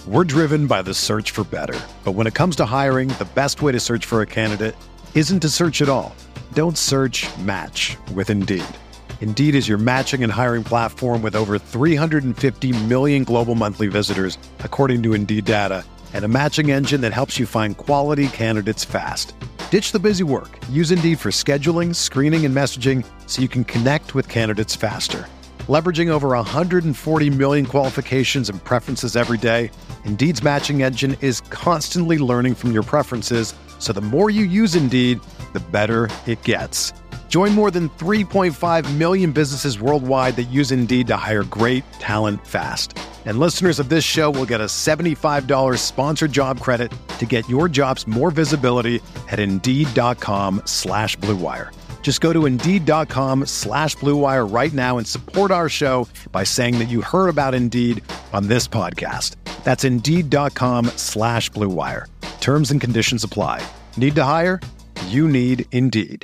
We're driven by the search for better. But when it comes to hiring, the best way to search for a candidate isn't to search at all. Don't search, match with Indeed. Indeed is your matching and hiring platform with over 350 million global monthly visitors, according to Indeed data, and a matching engine that helps you find quality candidates fast. Ditch the busy work. Use Indeed for scheduling, screening, and messaging so you can connect with candidates faster. Leveraging over 140 million qualifications and preferences every day, Indeed's matching engine is constantly learning from your preferences, so the more you use Indeed, the better it gets. Join more than 3.5 million businesses worldwide that use Indeed to hire great talent fast. And listeners of this show will get a $75 sponsored job credit to get your jobs more visibility at Indeed.com/Blue Wire. Just go to Indeed.com/Blue Wire right now and support our show by saying that you heard about Indeed on this podcast. That's Indeed.com/Blue Wire. Terms and conditions apply. Need to hire? You need Indeed.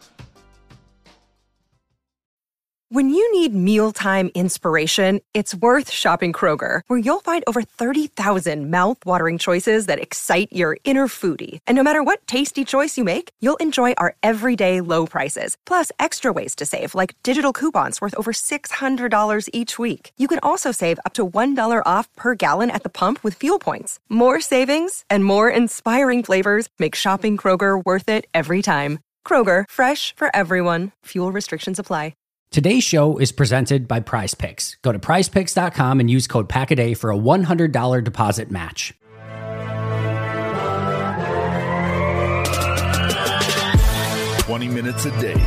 When you need mealtime inspiration, it's worth shopping Kroger, where you'll find over 30,000 mouth-watering choices that excite your inner foodie. And no matter what tasty choice you make, you'll enjoy our everyday low prices, plus extra ways to save, like digital coupons worth over $600 each week. You can also save up to $1 off per gallon at the pump with fuel points. More savings and more inspiring flavors make shopping Kroger worth it every time. Kroger, fresh for everyone. Fuel restrictions apply. Today's show is presented by PrizePicks. Go to prizepicks.com and use code PACKADAY for a $100 deposit match. "20 minutes a day,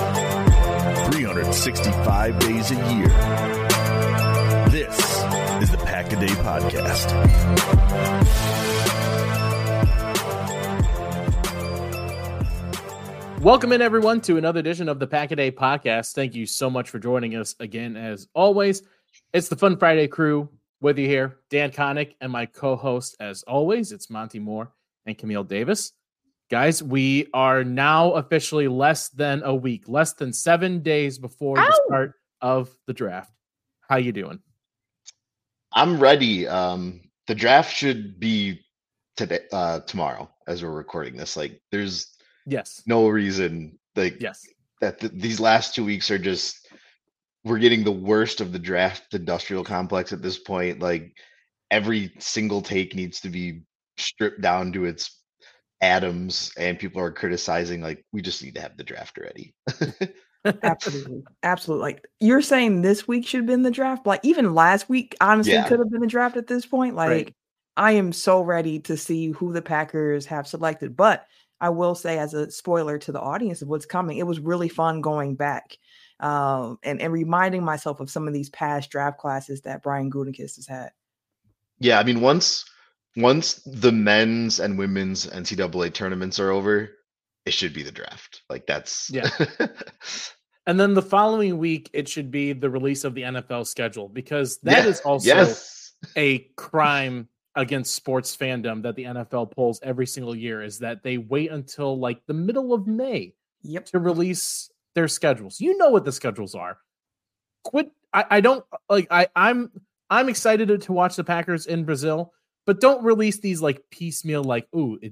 365 days a year. This is the Pack-A-Day Podcast. Welcome in, everyone, to another edition of the Pack-A-Day Podcast. Thank you so much for joining us again, as always. It's the Fun Friday crew with you here, Dan Connick, and my co-host, as always, it's Monty Moore and Camille Davis. Guys, we are now officially less than a week, less than 7 days before the start of the draft. How you doing? I'm ready. The draft should be today, tomorrow, as we're recording this. Like, there's no reason that these last 2 weeks are just, we're getting the worst of the draft industrial complex at this point. Like, every single take needs to be stripped down to its atoms, and people are criticizing, like, we just need to have the draft ready. Absolutely. Like, you're saying this week should have been the draft? Like, even last week, honestly, could have been the draft at this point. Like, right. I am so ready to see who the Packers have selected. But I will say, as a spoiler to the audience of what's coming, it was really fun going back and reminding myself of some of these past draft classes that Brian Gutekunst has had. Yeah, I mean, once the men's and women's NCAA tournaments are over, it should be the draft. Like, that's And then the following week, it should be the release of the NFL schedule, because that is also a crime against sports fandom that the NFL pulls every single year, is that they wait until like the middle of May to release their schedules. You know what the schedules are. I'm excited to watch the Packers in Brazil, but don't release these like piecemeal, like,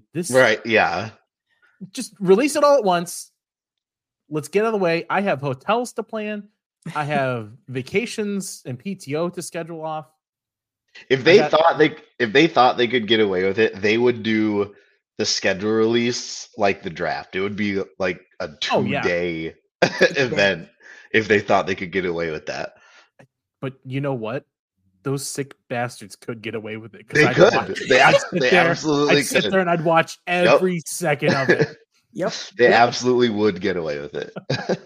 just release it all at once. Let's get out of the way. I have hotels to plan. I have vacations and PTO to schedule off. If they thought they could get away with it, they would do the schedule release like the draft. It would be like a 2-day event if they thought they could get away with that. But you know what? Those sick bastards could get away with it. They could. They absolutely could. I'd sit there and I'd watch every second of it. They absolutely would get away with it.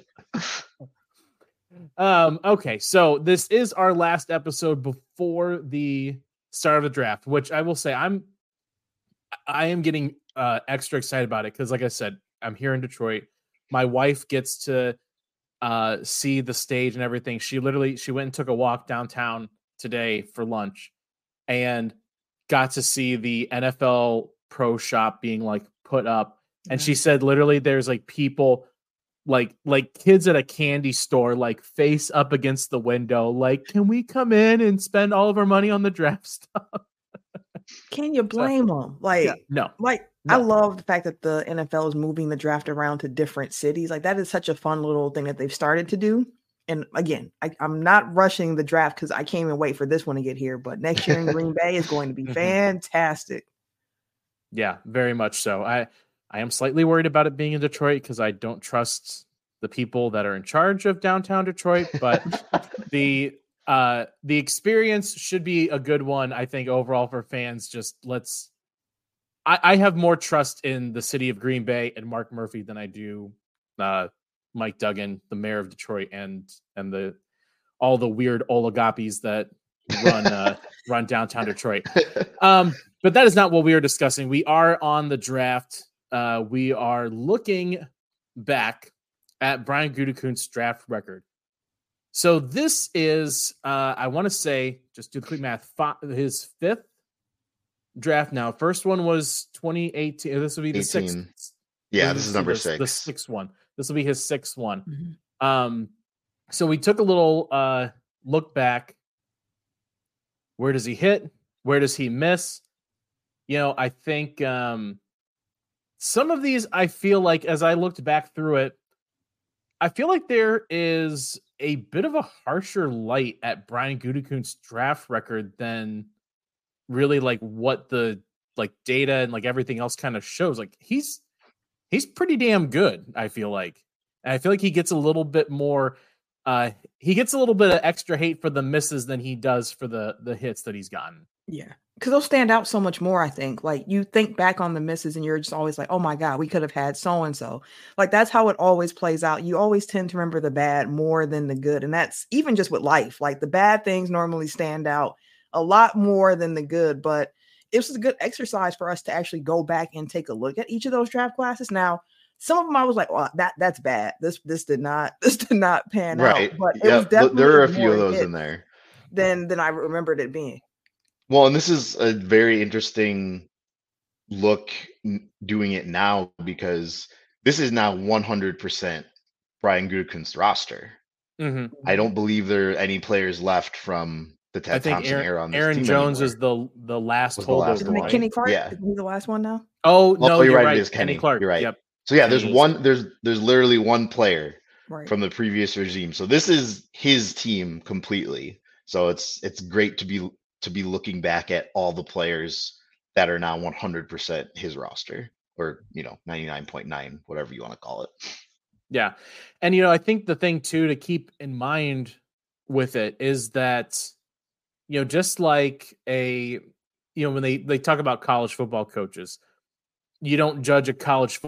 Okay, so this is our last episode before the start of the draft, which I will say I am getting extra excited about it, because, like I said, I'm here in Detroit. My wife gets to see the stage and everything. She went and took a walk downtown today for lunch and got to see the NFL Pro Shop being like put up. And she said literally there's like people like kids at a candy store, like face up against the window, like, can we come in and spend all of our money on the draft stuff? Can you blame them? Like, no. I love the fact that the NFL is moving the draft around to different cities. Like, that is such a fun little thing that they've started to do. And again, I'm not rushing the draft because I can't even wait for this one to get here. But next year in Green Bay is going to be fantastic. Yeah, very much so. I am slightly worried about it being in Detroit because I don't trust the people that are in charge of downtown Detroit. But the experience should be a good one, I think, overall for fans. I have more trust in the city of Green Bay and Mark Murphy than I do Mike Duggan, the mayor of Detroit, and all the weird oligopolies that run downtown Detroit. But that is not what we are discussing. We are on the draft. We are looking back at Brian Gutekunst's draft record. So this is, I want to say, just do the quick math, his fifth draft now. First one was 2018. This will be the 18. sixth. Yeah, this is number 6. The sixth one. This will be his sixth one. Mm-hmm. So we took a little look back. Where does he hit? Where does he miss? I think some of these, I feel like, as I looked back through it, I feel like there is a bit of a harsher light at Brian Gutekunst's draft record than really like what the data and everything else kind of shows. Like he's pretty damn good, I feel like. And I feel like he gets a little bit more he gets a little bit of extra hate for the misses than he does for the hits that he's gotten. Yeah. Because they'll stand out so much more, I think. Like, you think back on the misses and you're just always like, oh my God, we could have had so-and-so. Like, that's how it always plays out. You always tend to remember the bad more than the good. And that's even just with life. Like, the bad things normally stand out a lot more than the good. But it was a good exercise for us to actually go back and take a look at each of those draft classes. Now, some of them I was like, well, that's bad. This did not pan out. But it was definitely there are a few of those in there than I remembered it being. Well, and this is a very interesting look doing it now because this is now 100% Brian Gutekunst's roster. Mm-hmm. I don't believe there are any players left from the Ted Thompson era on this Aaron team Jones anymore. is the last holdover. Isn't it Kenny Clark? Yeah. Is he the last one now? Oh, no, you're right. It is Kenny Clark. You're right. Yep. So yeah, there's literally one player from the previous regime. So this is his team completely. So it's great to be looking back at all the players that are now 100% his roster, or 99.9, whatever you want to call it. Yeah. And I think the thing too to keep in mind with it is that just like when they talk about college football coaches, you don't judge a college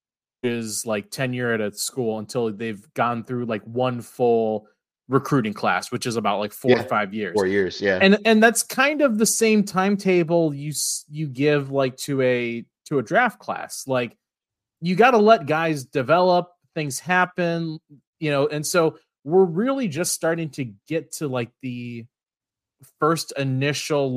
is tenure at a school until they've gone through one full recruiting class, which is about 4 or 5 years. 4 years, yeah. And that's kind of the same timetable you give to a draft class. You got to let guys develop, things happen, and so we're really just starting to get to the first initial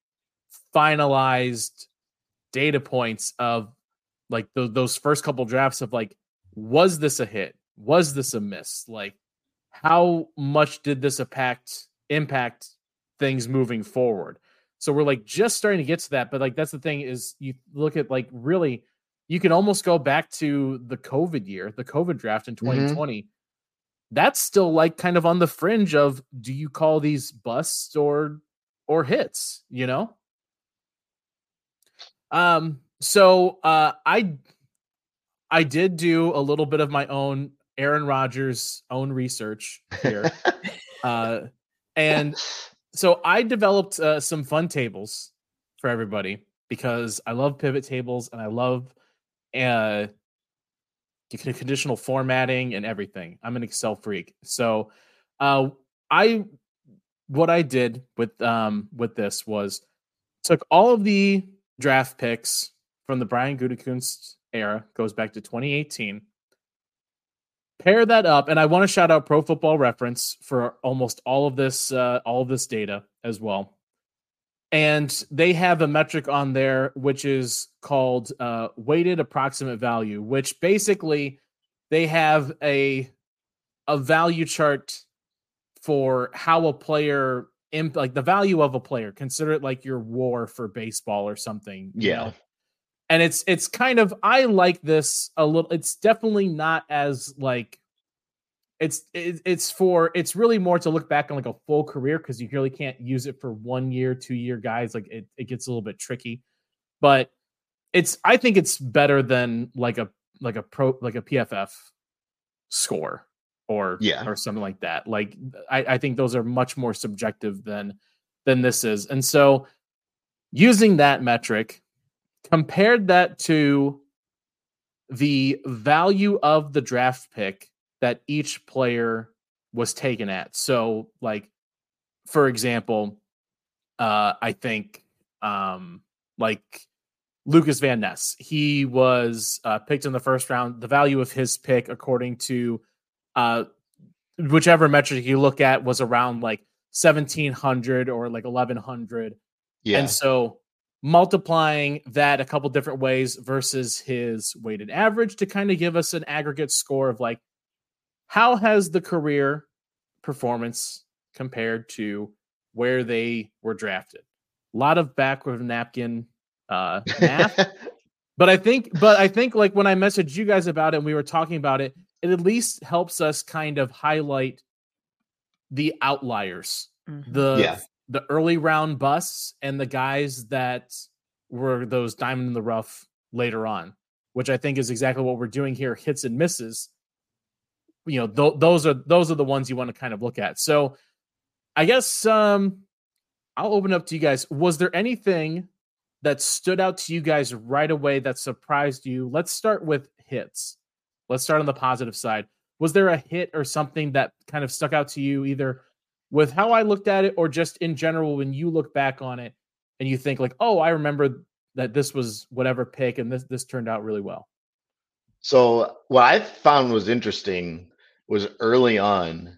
finalized data points of those first couple drafts of was this a hit? Was this a miss? How much did this impact things moving forward? So we're just starting to get to that. But that's the thing is you look at really, you can almost go back to the COVID year, the COVID draft in 2020. Mm-hmm. That's still kind of on the fringe of, do you call these busts or hits, So I did do a little bit of my own Aaron Rodgers' own research here. And so I developed some fun tables for everybody because I love pivot tables and I love conditional formatting and everything. I'm an Excel freak. So what I did with this was took all of the draft picks from the Brian Gutekunst era, goes back to 2018. Pair that up, and I want to shout out Pro Football Reference for almost all of this data as well. And they have a metric on there which is called weighted approximate value, which basically they have a value chart for how a player like the value of a player. Consider it like your WAR for baseball or something. You know? And it's kind of, I like this a little. It's definitely not as like, it's really more to look back on like a full career, because you really can't use it for 1 year, 2 year guys. Like it gets a little bit tricky, but I think it's better than like a PFF score or something like that. Like I think those are much more subjective than this is. And so using that metric, compared that to the value of the draft pick that each player was taken at. So like, for example, I think like Lucas Van Ness, he was picked in the first round. The value of his pick, according to whichever metric you look at, was around like 1,700 or like 1,100. Yeah. And so multiplying that a couple different ways versus his weighted average to kind of give us an aggregate score of like, how has the career performance compared to where they were drafted? A lot of back with napkin math. But I think like when I messaged you guys about it and we were talking about it, it at least helps us kind of highlight the outliers, the early round busts and the guys that were those diamond in the rough later on, which I think is exactly what we're doing here. Hits and misses. You know, those are the ones you want to kind of look at. So I guess I'll open up to you guys. Was there anything that stood out to you guys right away that surprised you? Let's start with hits. Let's start on the positive side. Was there a hit or something that kind of stuck out to you, either with how I looked at it or just in general when you look back on it and you think like, oh, I remember that this was whatever pick and this turned out really well? So what I found was interesting was early on,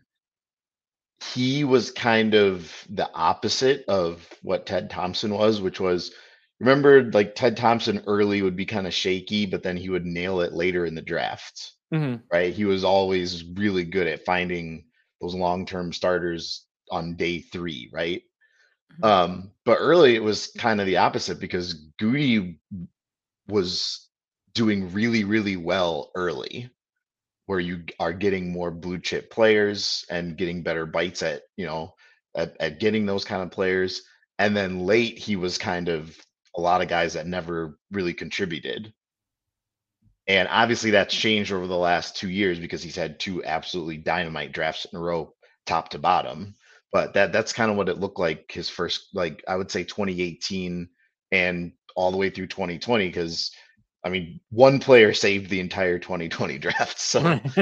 he was kind of the opposite of what Ted Thompson was, which was, remember, like Ted Thompson early would be kind of shaky, but then he would nail it later in the draft, right? He was always really good at finding those long-term starters on day 3, right? But early it was kind of the opposite, because Goody was doing really, really well early, where you are getting more blue chip players and getting better bites at, you know, at getting those kind of players. And then late, he was kind of a lot of guys that never really contributed. And obviously that's changed over the last 2 years because he's had 2 absolutely dynamite drafts in a row, top to bottom. But that's kind of what it looked like his first, like I would say 2018 and all the way through 2020, because I mean, one player saved the entire 2020 draft. So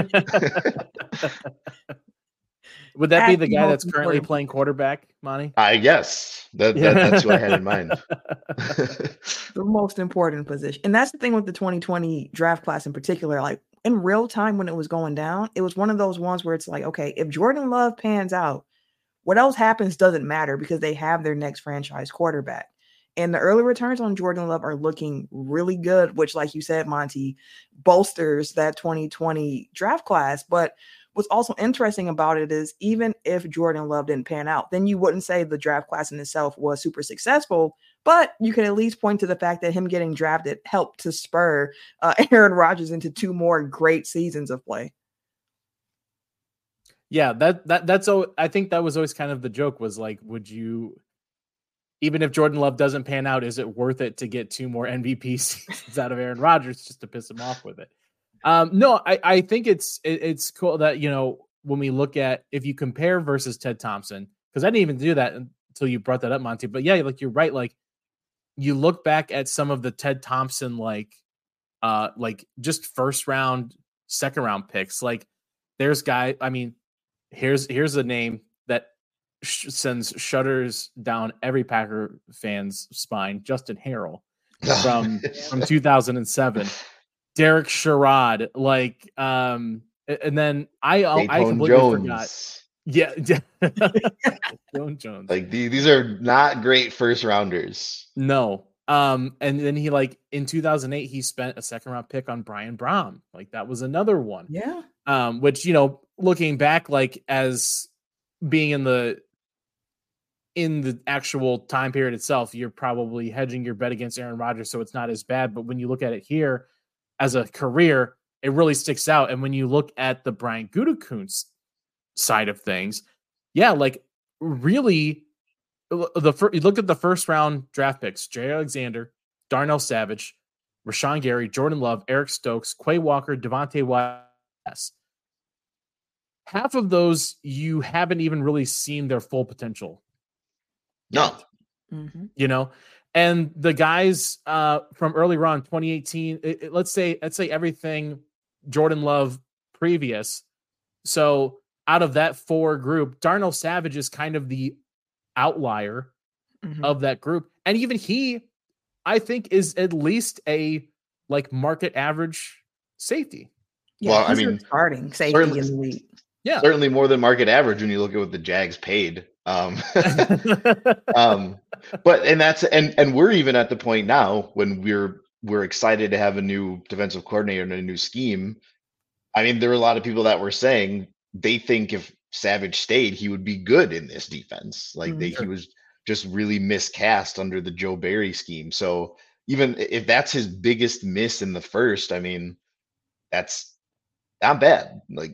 would that be the guy that's currently playing quarterback, Monty? I guess that's who I had in mind. The most important position. And that's the thing with the 2020 draft class in particular. Like in real time when it was going down, it was one of those ones where it's like, okay, if Jordan Love pans out, what else happens doesn't matter because they have their next franchise quarterback. And the early returns on Jordan Love are looking really good, which, like you said, Monty, bolsters that 2020 draft class. But what's also interesting about it is even if Jordan Love didn't pan out, then you wouldn't say the draft class in itself was super successful. But you can at least point to the fact that him getting drafted helped to spur Aaron Rodgers into 2 more great seasons of play. Yeah, that's I think that was always kind of the joke, was like, would you, even if Jordan Love doesn't pan out, is it worth it to get 2 more MVP seasons out of Aaron Rodgers just to piss him off with it? No, I think it's cool that, you know, when we look at, if you compare versus Ted Thompson, because I didn't even do that until you brought that up, Monty. But yeah, like you're right. Like you look back at some of the Ted Thompson, like just first round, second round picks. Like there's guy. I mean, here's a name that sends shudders down every Packer fan's spine. Justin Harrell from 2007. Derek Sherrod, like, and then I completely forgot. Yeah, Jones. Like these are not great first rounders. No, and then he, like, in 2008 he spent a second round pick on Brian Brown. Like that was another one. Yeah. Which, you know, looking back, like as being in the in the actual time period itself, you're probably hedging your bet against Aaron Rodgers, so it's not as bad. But when you look at it here as a career, it really sticks out. And when you look at the Brian Gutekunst side of things, yeah, like really, you look at the first round draft picks: Jay Alexander, Darnell Savage, Rashawn Gary, Jordan Love, Eric Stokes, Quay Walker, Devontae West. Half of those you haven't even really seen their full potential. No. Mm-hmm. You know, and the guys from earlier on 2018, let's say everything Jordan Love previous. So out of that 4 group, Darnell Savage is kind of the outlier of that group. And even he, I think, is at least a like market average safety. Yeah, well, I mean, starting safety in the league. Yeah, certainly more than market average when you look at what the Jags paid. But we're even at the point now when we're excited to have a new defensive coordinator and a new scheme. I mean, there are a lot of people that were saying they think if Savage stayed, he would be good in this defense. Like he was just really miscast under the Joe Barry scheme. So even if that's his biggest miss in the first, I mean, that's not bad. Like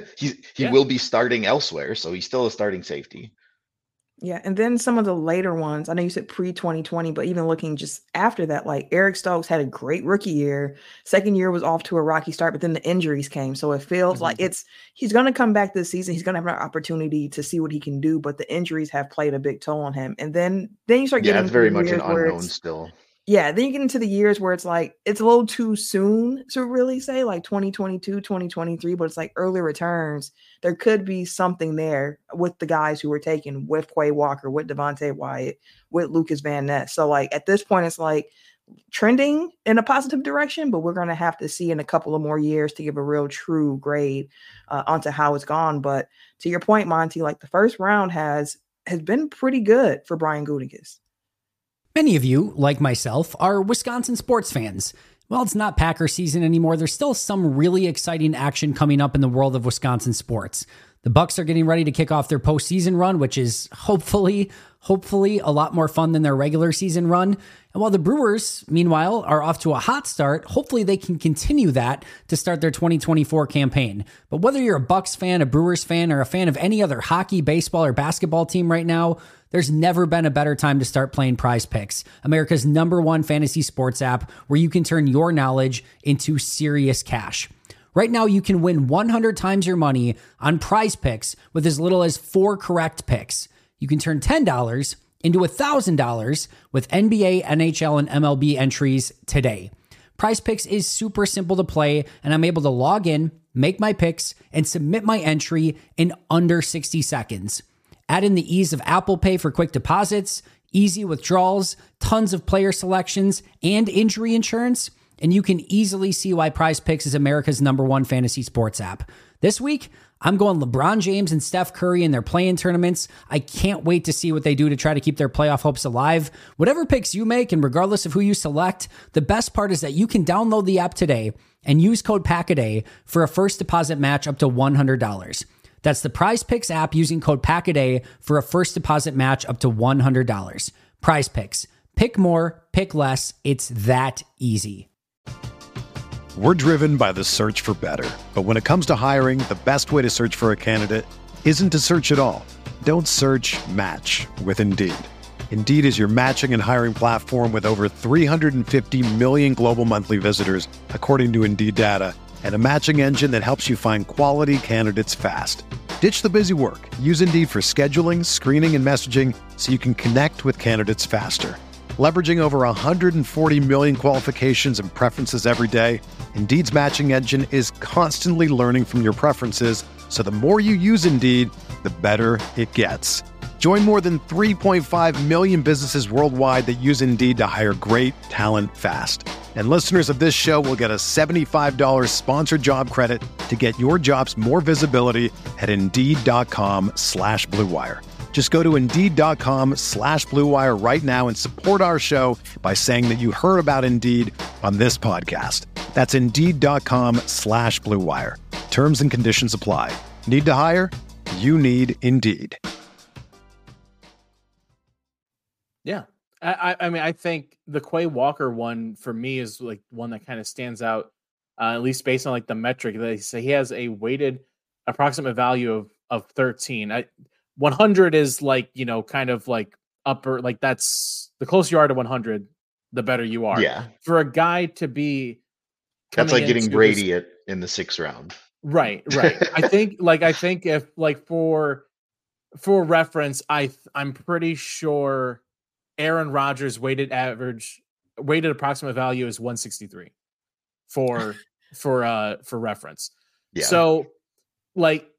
he will be starting elsewhere, so he's still a starting safety. Yeah, and then some of the later ones, I know you said pre-2020, but even looking just after that, like Eric Stokes had a great rookie year. Second year was off to a rocky start, but then the injuries came. So it feels like he's going to come back this season. He's going to have an opportunity to see what he can do, but the injuries have played a big toll on him. And then you start getting it's very much an unknown still. Yeah, then you get into the years where it's like it's a little too soon to really say like 2022, 2023, but it's like early returns. There could be something there with the guys who were taken with Quay Walker, with Devontae Wyatt, with Lucas Van Ness. So like at this point, it's like trending in a positive direction, but we're going to have to see in a couple of more years to give a real true grade onto how it's gone. But to your point, Monty, like the first round has been pretty good for Brian Gutekunst. Many of you, like myself, are Wisconsin sports fans. Well, it's not Packer season anymore. There's still some really exciting action coming up in the world of Wisconsin sports. The Bucks are getting ready to kick off their postseason run, which is hopefully a lot more fun than their regular season run. And while the Brewers, meanwhile, are off to a hot start, hopefully they can continue that to start their 2024 campaign. But whether you're a Bucks fan, a Brewers fan, or a fan of any other hockey, baseball, or basketball team right now, there's never been a better time to start playing Prize Picks, America's #1 fantasy sports app, where you can turn your knowledge into serious cash. Right now, you can win 100 times your money on Prize Picks with as little as 4 correct picks. You can turn $10 into $1,000 with NBA, NHL, and MLB entries today. Prize Picks is super simple to play, and I'm able to log in, make my picks, and submit my entry in under 60 seconds. Add in the ease of Apple Pay for quick deposits, easy withdrawals, tons of player selections, and injury insurance, and you can easily see why Prize Picks is America's #1 fantasy sports app. This week, I'm going LeBron James and Steph Curry in their play-in tournaments. I can't wait to see what they do to try to keep their playoff hopes alive. Whatever picks you make, and regardless of who you select, the best part is that you can download the app today and use code PACKADAY for a first deposit match up to $100. That's the Prize Picks app using code PACKADAY for a first deposit match up to $100. Prize Picks. Pick more, pick less. It's that easy. We're driven by the search for better. But when it comes to hiring, the best way to search for a candidate isn't to search at all. Don't search, match with Indeed. Indeed is your matching and hiring platform with over 350 million global monthly visitors, according to Indeed data, and a matching engine that helps you find quality candidates fast. Ditch the busy work. Use Indeed for scheduling, screening, and messaging so you can connect with candidates faster. Leveraging over 140 million qualifications and preferences every day, Indeed's matching engine is constantly learning from your preferences, so the more you use Indeed, the better it gets. Join more than 3.5 million businesses worldwide that use Indeed to hire great talent fast. And listeners of this show will get a $75 sponsored job credit to get your jobs more visibility at Indeed.com/Blue Wire. Just go to Indeed.com/Blue Wire right now and support our show by saying that you heard about Indeed on this podcast. That's Indeed.com/Blue Wire. Terms and conditions apply. Need to hire? You need Indeed. Yeah. I mean, I think the Quay Walker one for me is like one that kind of stands out, at least based on like the metric that they say he has a weighted approximate value of 13. 100 is like, kind of like upper, like that's the closer you are to 100, the better you are. Yeah. For a guy to be, that's like getting Brady in the 6th round. Right. I think if like for reference, I'm pretty sure Aaron Rodgers' weighted approximate value is 163 for reference. Yeah. So like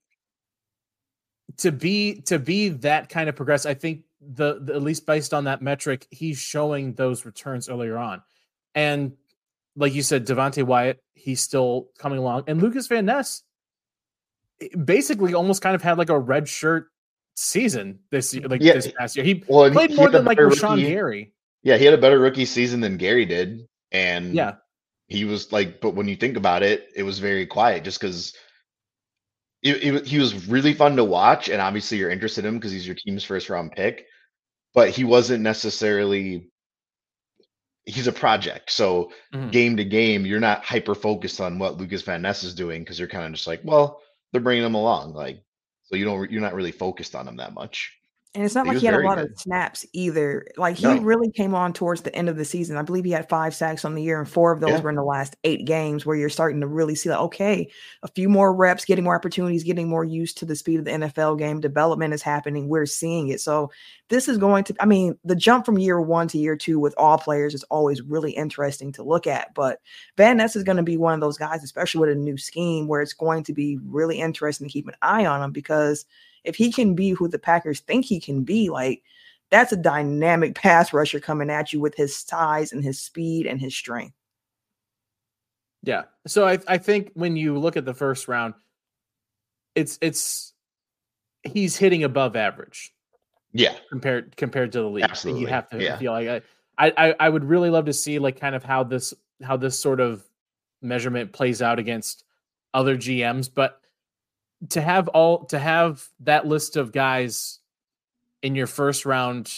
to be that kind of progress, I think the at least based on that metric, he's showing those returns earlier on. And like you said, Devontae Wyatt, he's still coming along. And Lucas Van Ness basically almost kind of had like a red shirt season this year, this past year. He played more than like Rashawn Gary. Yeah, he had a better rookie season than Gary did. And he was like, but when you think about it, it was very quiet just because he was really fun to watch. And obviously you're interested in him because he's your team's 1st round pick, but he wasn't necessarily, he's a project. So game to game, you're not hyper focused on what Lucas Van Ness is doing because you're kind of just like, well, they're bringing him along. Like, so you're not really focused on him that much. And it's not like he had a lot of snaps either. Like he really came on towards the end of the season. I believe he had 5 sacks on the year, and 4 of those were in the last 8 games, where you're starting to really see like, okay, a few more reps, getting more opportunities, getting more used to the speed of the NFL game. Development is happening. We're seeing it. So this is going to, I mean, the jump from year 1 to year 2 with all players is always really interesting to look at. But Van Ness is going to be one of those guys, especially with a new scheme, where it's going to be really interesting to keep an eye on him, because if he can be who the Packers think he can be, like that's a dynamic pass rusher coming at you with his size and his speed and his strength. Yeah. So I think when you look at the 1st round, it's he's hitting above average. Yeah. Compared to the league. Absolutely. You have to feel like I would really love to see like kind of how this sort of measurement plays out against other GMs, but to have that list of guys in your 1st round,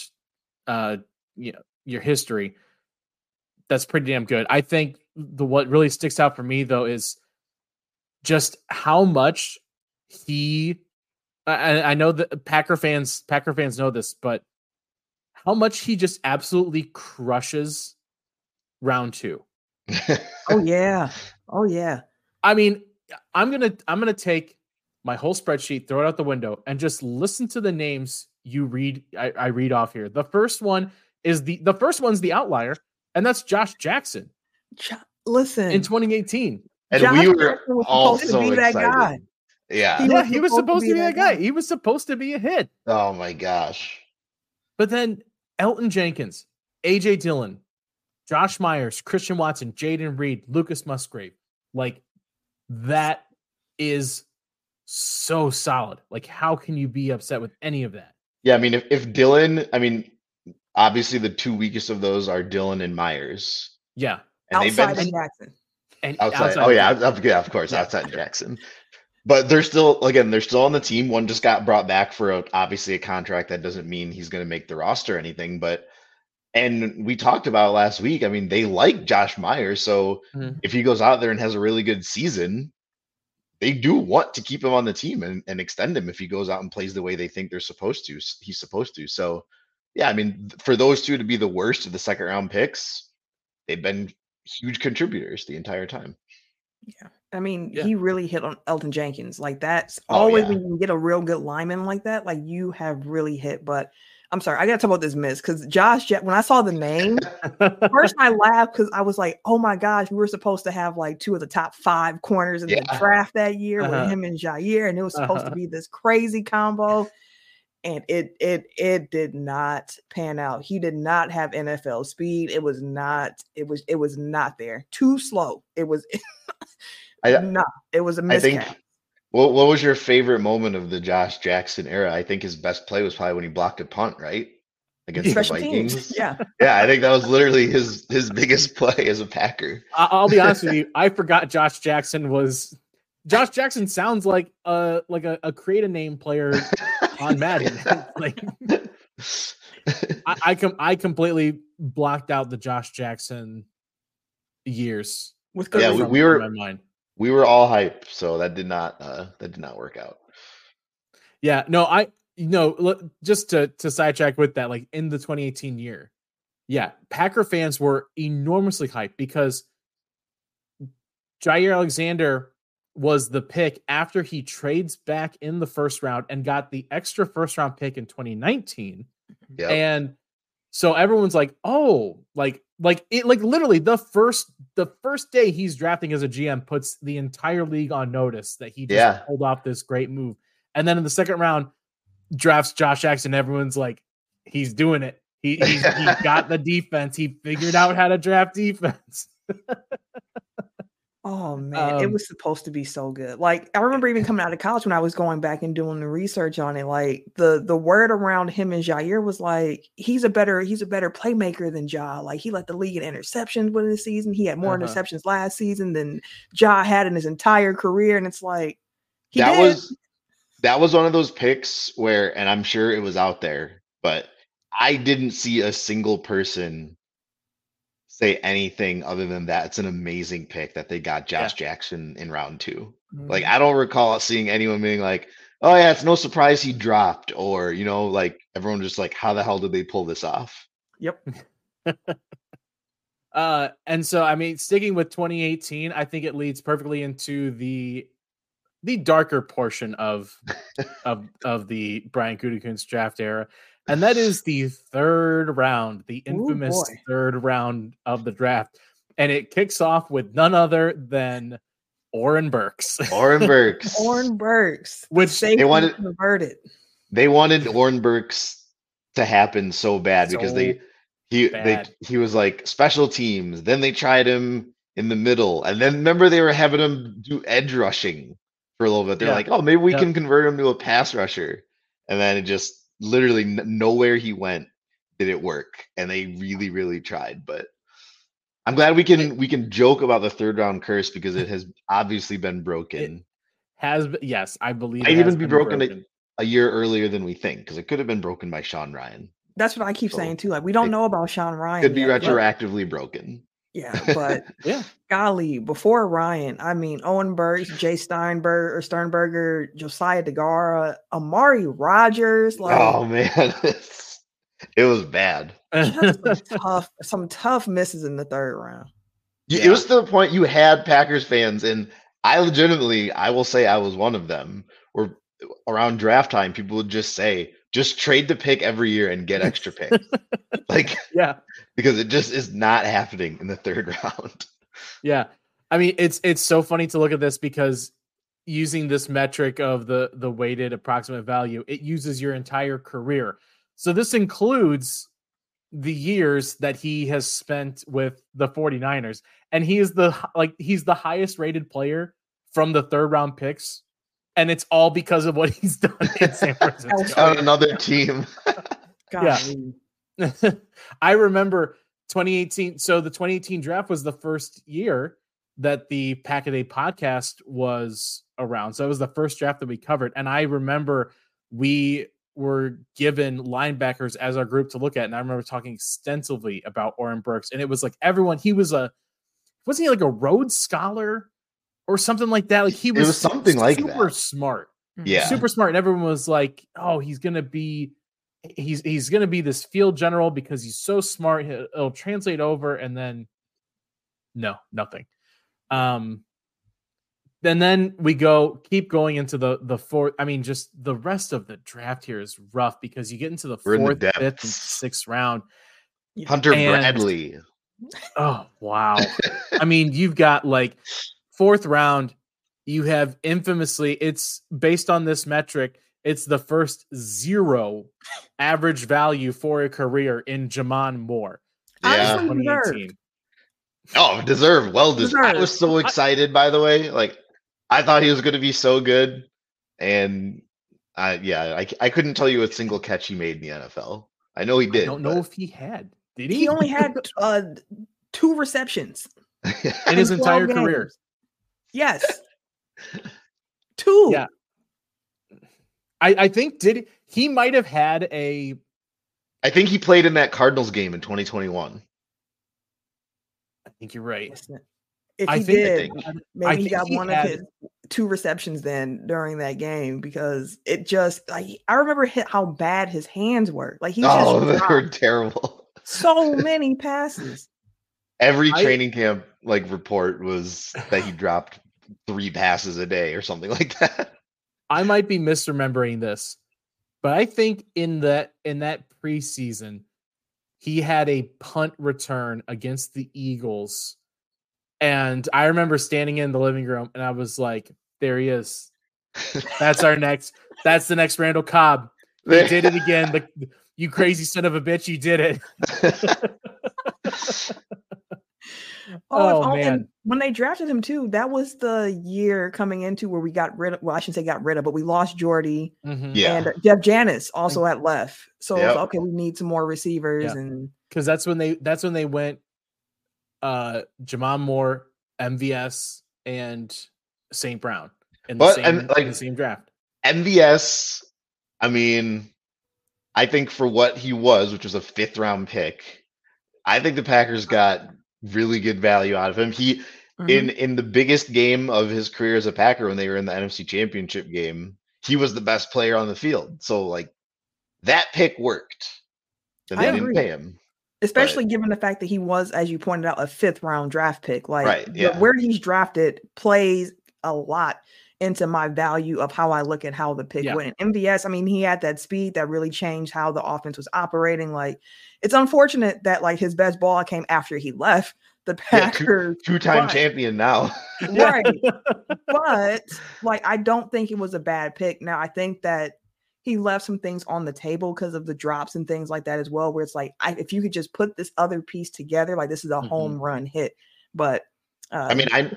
your history, that's pretty damn good. I think what really sticks out for me though is just how much I know that Packer fans know this, but how much he just absolutely crushes round 2. Oh yeah. I mean, I'm gonna take my whole spreadsheet, throw it out the window, and just listen to the names you read. I read off here. The first one is the first one's the outlier, and that's Josh Jackson. Listen, in 2018, and Josh we were all so excited. That guy. Yeah, he was supposed to be that guy. He was supposed to be a hit. Oh my gosh! But then Elton Jenkins, AJ Dillon, Josh Myers, Christian Watson, Jaden Reed, Lucas Musgrave, like that is so solid. Like, how can you be upset with any of that? Yeah, I mean, if Dillon, I mean, obviously the 2 weakest of those are Dillon and Myers. Yeah, and outside of Jackson. And outside. Oh yeah, of course, outside Jackson. But they're still on the team. One just got brought back for obviously a contract. That doesn't mean he's going to make the roster or anything. And we talked about last week. I mean, they like Josh Myers, so if he goes out there and has a really good season, they do want to keep him on the team and extend him if he goes out and plays the way they think he's supposed to. So, yeah, I mean, for those two to be the worst of the 2nd round picks, they've been huge contributors the entire time. Yeah. I mean, he really hit on Elton Jenkins. Like that's always when you get a real good lineman like that, like you have really hit. But I'm sorry, I got to talk about this miss because when I saw the name, first I laughed because I was like, oh my gosh, we were supposed to have like 2 of the top 5 corners in the draft that year with him and Jair, and it was supposed to be this crazy combo. And it did not pan out. He did not have NFL speed. It was not there. Too slow. It was it was a miscap. What was your favorite moment of the Josh Jackson era? I think his best play was probably when he blocked a punt, right? Against the Vikings. Yeah. Yeah, I think that was literally his biggest play as a Packer. I'll be honest with you. I forgot Josh Jackson sounds like a create a name player on Madden. I completely blocked out the Josh Jackson years. We were in my mind. We were all hype, so that did not work out. Yeah, no, just to sidetrack with that, like in the 2018 year, yeah, Packer fans were enormously hyped because Jaire Alexander was the pick after he trades back in the first round and got the extra first round pick in 2019. Yep. And so everyone's like, oh, like literally the first day he's drafting as a GM puts the entire league on notice that he just pulled off this great move. And then in the second round drafts Josh Jackson. Everyone's like, he's doing it. He got the defense. He figured out how to draft defense. Oh man, it was supposed to be so good. Like I remember even coming out of college when I was going back and doing the research on it. Like the word around him and Jaire was like he's a better playmaker than Ja. Like he led the league in interceptions within the season. He had more interceptions last season than Ja had in his entire career. And it's like that was one of those picks where, and I'm sure it was out there, but I didn't see a single person say anything other than that. It's an amazing pick that they got Josh Jackson in round 2. Mm-hmm. Like I don't recall seeing anyone being like, oh yeah, it's no surprise he dropped, or like everyone just like, how the hell did they pull this off? Yep. And so I mean, sticking with 2018, I think it leads perfectly into the darker portion of the Brian Gutekunst draft era. And that is the third round, the infamous third round of the draft. And it kicks off with none other than Oren Burks. Oren Burks. Which they wanted converted. They wanted Oren Burks to happen so bad because he was like special teams. Then they tried him in the middle. And then remember they were having him do edge rushing for a little bit. They're like, oh, maybe we can convert him to a pass rusher. And then it just literally nowhere he went did it work, and they really, really tried. But I'm glad we can joke about the third round curse because it has obviously been broken. Yes, I believe it might even be broken a year earlier than we think, because it could have been broken by Sean Ryan. That's what I keep saying too. Like we don't know about Sean Ryan. Could be retroactively broken. Yeah, but golly, before Ryan, I mean Owen Burks, Jay Sternberger, Josiah DeGara, Amari Rogers. Like, oh man, it was bad. some tough misses in the third round. It was to the point you had Packers fans, and I will say I was one of them, where around draft time people would just say, just trade the pick every year and get extra picks. Because it just is not happening in the third round. Yeah. I mean, it's so funny to look at this because using this metric of the weighted approximate value, it uses your entire career. So this includes the years that he has spent with the 49ers. And he is he's the highest rated player from the third round picks. And it's all because of what he's done in San Francisco. On another team. I remember 2018. So the 2018 draft was the first year that the Pack a Day podcast was around. So it was the first draft that we covered. And I remember we were given linebackers as our group to look at. And I remember talking extensively about Oren Burks. And it was like wasn't he like a Rhodes Scholar or something like that? Like he was something like that. Super smart. Yeah. Super smart. And everyone was like, oh, he's going to be this field general because he's so smart. It'll translate over. And then nothing. And then we keep going into the fourth. I mean, just the rest of the draft here is rough because you get into the fourth, fifth, and sixth round. Hunter Bradley. Oh, wow. I mean, you've got like fourth round. You have infamously, it's based on this metric, it's the first 0 average value for a career in Jamon Moore. Yeah. 2018. Oh, deserved. Well deserved. I was so excited, by the way. Like, I thought he was going to be so good. And I couldn't tell you a single catch he made in the NFL. I know he did. I don't know if he had. Did he? He only had 2 receptions in his entire career. Yes. 2. Yeah. I think he might have had a I think he played in that Cardinals game in 2021. I think you're right. If he did, maybe he got one of his 2 receptions then during that game, because it just like I remember how bad his hands were. Like they were terrible. So many passes. Every training camp report was that he dropped 3 passes a day or something like that. I might be misremembering this, but I think in that preseason, he had a punt return against the Eagles. And I remember standing in the living room and I was like, there he is. That's the next Randall Cobb. He did it again. You crazy son of a bitch, you did it. Man. And when they drafted him too, that was the year coming into where we got rid of, well, I shouldn't say got rid of, but we lost Jordy. Mm-hmm. And Jeff Janis also had left. So it was, okay, we need some more receivers. And because that's when they went Jamon Moore, MVS, and St. Brown in the same draft. MVS, I mean, I think for what he was, which was a 5th round pick, I think the Packers got really good value out of him. He in the biggest game of his career as a Packer, when they were in the NFC Championship game, he was the best player on the field. So that pick worked. And they didn't pay him. Especially given the fact that he was, as you pointed out, a 5th round draft pick. Where he's drafted plays a lot into my value of how I look at how the pick went. And MVS, I mean, he had that speed that really changed how the offense was operating. It's unfortunate that his best ball came after he left the Packers. 2-time champion now. Right. But I don't think it was a bad pick. Now, I think that he left some things on the table because of the drops and things like that as well, where it's if you could just put this other piece together, this is a home run hit. But I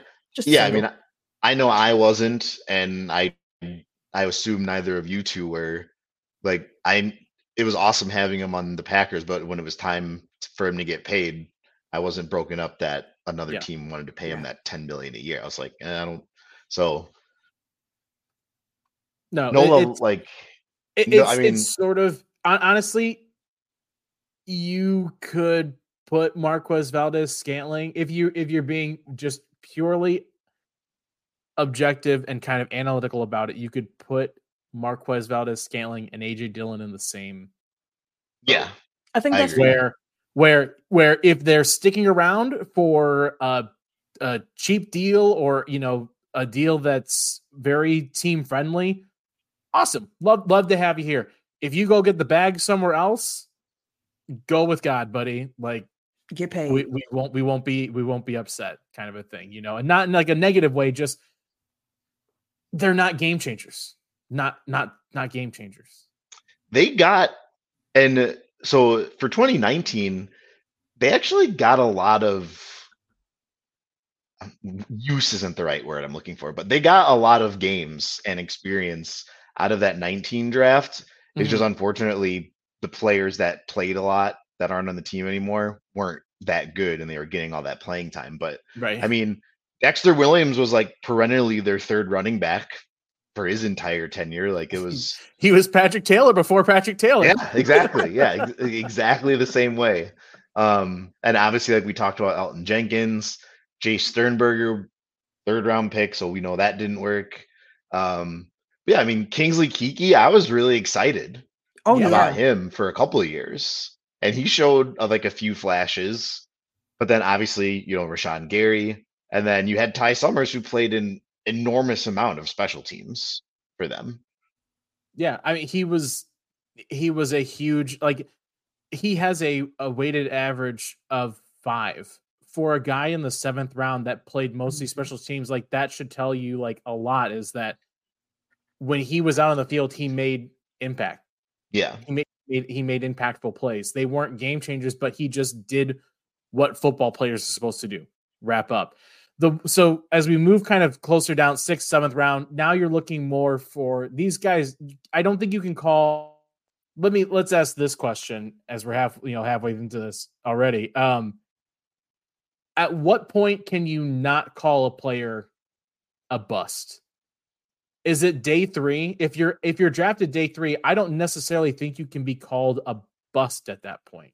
know I wasn't, and I assume neither of you two were. It was awesome having him on the Packers, but when it was time for him to get paid, I wasn't broken up that another team wanted to pay him that $10 million a year. I was like, I don't. So it's sort of, honestly, you could put Marquez Valdes-Scantling if you're being just purely objective and kind of analytical about it. You could put Marquez Valdes-Scantling and AJ Dillon in the same. Yeah, I think that's where if they're sticking around for a cheap deal or a deal that's very team friendly, awesome. Love to have you here. If you go get the bag somewhere else, go with God, buddy. Get paid. We won't be upset, kind of a thing, and not in a negative way. Just they're not game changers. Not game changers. They got, and so for 2019, they actually got a lot of use isn't the right word I'm looking for, but they got a lot of games and experience out of that 19 draft. It's just unfortunately the players that played a lot that aren't on the team anymore weren't that good, and they were getting all that playing time. But I mean, Dexter Williams was perennially their 3rd running back for his entire tenure. He was Patrick Taylor before Patrick Taylor. Yeah, exactly. Yeah, exactly the same way. And obviously, we talked about Elton Jenkins, Jay Sternberger, 3rd round pick. So we know that didn't work. Yeah, I mean, Kingsley Keke, I was really excited about him for a couple of years. And he showed a few flashes. But then obviously, Rashawn Gary. And then you had Ty Summers, who played an enormous amount of special teams for them. Yeah, I mean, he was a huge, he has a weighted average of 5 for a guy in the 7th round that played mostly special teams. That should tell you a lot, is that when he was out on the field, he made impact. Yeah. He made impactful plays. They weren't game changers, but he just did what football players are supposed to do. Wrap up. So as we move kind of closer down 6th, 7th round, now you're looking more for these guys. I don't think you can call. Let's ask this question as we're halfway into this already. At what point can you not call a player a bust? Is it day 3? If you're drafted day 3, I don't necessarily think you can be called a bust at that point?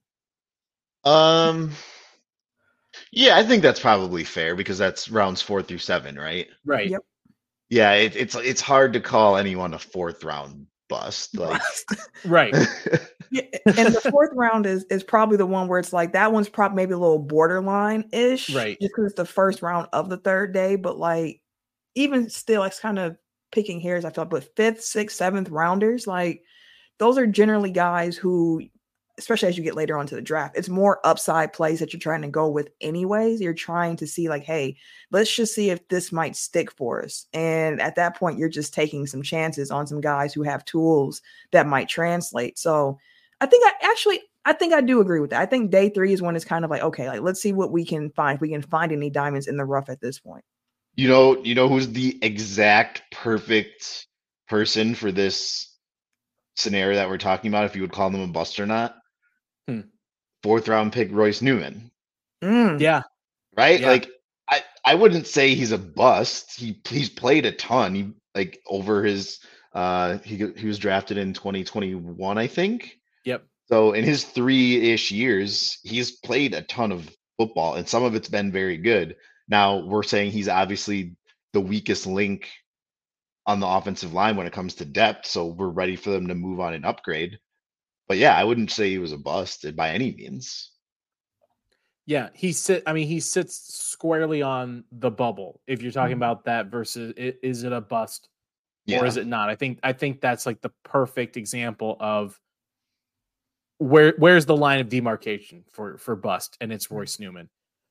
Yeah, I think that's probably fair because that's rounds 4 through 7, right? Right. Yep. Yeah, it's hard to call anyone a 4th round bust. Like, right. Yeah, and the 4th round is probably the one where it's like that one's probably maybe a little borderline-ish, right? Just because it's the first round of the 3rd day, but like even still, it's kind of picking hairs. I feel like, but 5th, 6th, 7th rounders, like those are generally guys who, especially as you get later onto the draft, it's more upside plays that you're trying to go with anyways. You're trying to see like, hey, let's just see if this might stick for us. And at that point, you're just taking some chances on some guys who have tools that might translate. So I think I do agree with that. I think day 3 is when it's kind of like, okay, like let's see what we can find. If we can find any diamonds in the rough at this point. You know who's the exact perfect person for this scenario that we're talking about, if you would call them a bust or not? 4th round pick Royce Newman. Yeah. Right? Yeah. Like I wouldn't say he's a bust. He's played a ton. He like over his he was drafted in 2021, I think. Yep. So in his 3-ish years, he's played a ton of football and some of it's been very good. Now we're saying he's obviously the weakest link on the offensive line when it comes to depth. So we're ready for them to move on and upgrade. But yeah, I wouldn't say he was a bust by any means. Yeah, he sits squarely on the bubble. If you're talking about that versus is it a bust or is it not? I think that's like the perfect example of where's the line of demarcation for bust, and it's Royce Newman.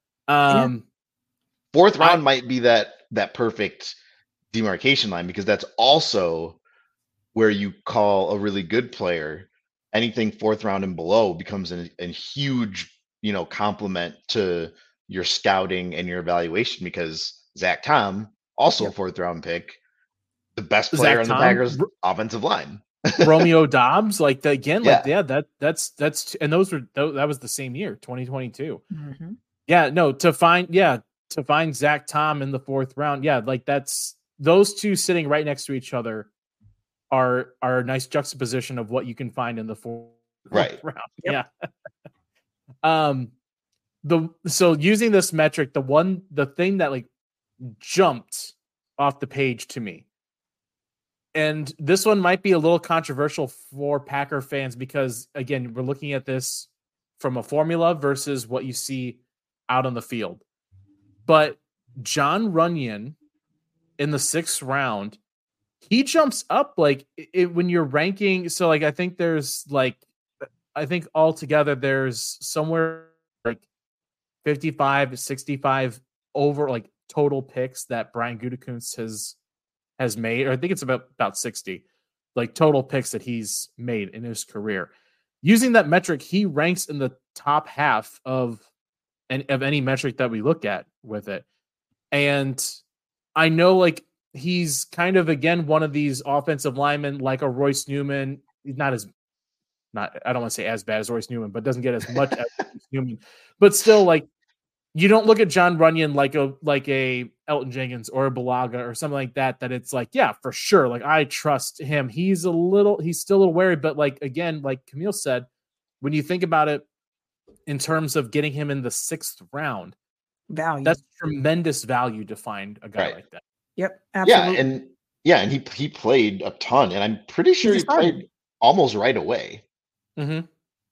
4th round might be that perfect demarcation line because that's also where you call a really good player. Anything 4th round and below becomes a huge, compliment to your scouting and your evaluation because Zach Tom, also a 4th round pick, the best player on the Packers offensive line. Romeo Dobbs, that's and that was the same year, 2022. Mm-hmm. Yeah, no, to find Zach Tom in the 4th round, that's those two sitting right next to each other are a nice juxtaposition of what you can find in the 4th round. Yep. Yeah. So using this metric, the thing that like jumped off the page to me, and this one might be a little controversial for Packer fans because again, we're looking at this from a formula versus what you see out on the field. But Jon Runyan in the 6th round, he jumps up when you're ranking. So like, I think altogether there's somewhere like 55 to 65 over like total picks that Brian Gutekunst has made, or I think it's about 60 like total picks that he's made in his career. Using that metric, he ranks in the top half of any metric that we look at with it. And I know like he's kind of, again, one of these offensive linemen like a Royce Newman. He's I don't want to say as bad as Royce Newman, but doesn't get as much as Royce Newman. But still, like, you don't look at Jon Runyan like a Elton Jenkins or a Bulaga or something like that it's like, yeah, for sure. Like, I trust him. He's still a little wary, but like, again, like Camille said, when you think about it in terms of getting him in the 6th round, value, that's tremendous value to find a guy like that. Yep. Absolutely. And he played a ton, and I'm pretty sure he played almost right away. Mm-hmm.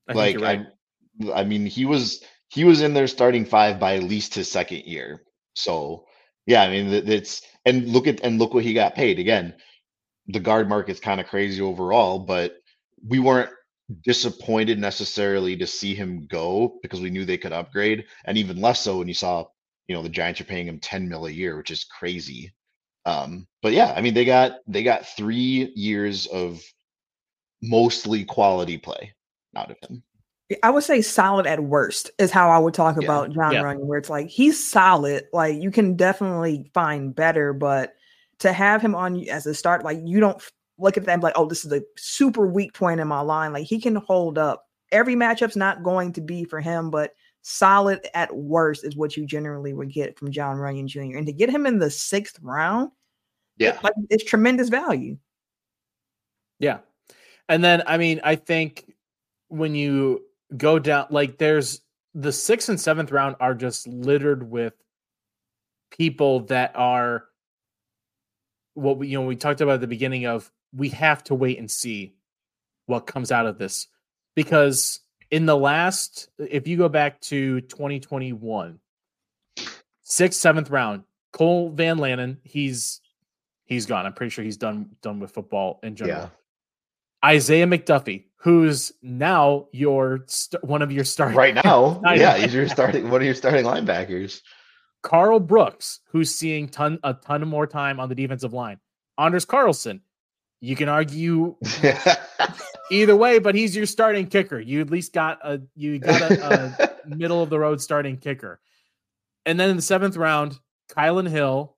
I mean, he was in their starting 5 by at least his 2nd year. So yeah, I mean, look what he got paid. Again, the guard market's kind of crazy overall, but we weren't disappointed necessarily to see him go because we knew they could upgrade, and even less so when you saw, the Giants are paying him $10 million a year, which is crazy. But yeah, I mean, they got 3 years of mostly quality play out of him. I would say solid at worst is how I would talk about Jon Runyan, where it's like he's solid. Like, you can definitely find better, but to have him on as a start, like, you don't look at them like, oh, this is a super weak point in my line. Like, he can hold up. Every matchup's not going to be for him, but solid at worst is what you generally would get from Jon Runyan Jr. And to get him in the 6th round, it's tremendous value. Yeah. And then, I mean, I think when you go down, like there's the 6th and 7th round are just littered with people that are what we talked about at the beginning of, we have to wait and see what comes out of this, because in the last, if you go back to 2021, 6th, 7th round, Cole Van Lanen, he's gone. I'm pretty sure he's done with football in general. Yeah. Isaiah McDuffie, who's now one of your starting right now. Yeah, he's one of your starting linebackers. Carl Brooks, who's seeing a ton more time on the defensive line. Anders Carlson, you can argue either way, but he's your starting kicker. You at least got a middle of the road starting kicker. And then in the 7th round, Kylan Hill,